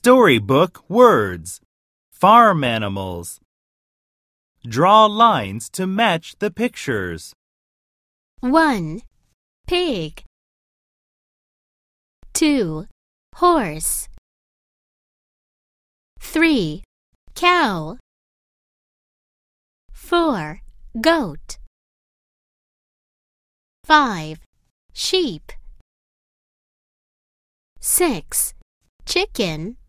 Storybook words. Farm animals. Draw lines to match the pictures. 1. Pig. 2. Horse. 3. Cow. 4. Goat. 5. Sheep. 6. Chicken.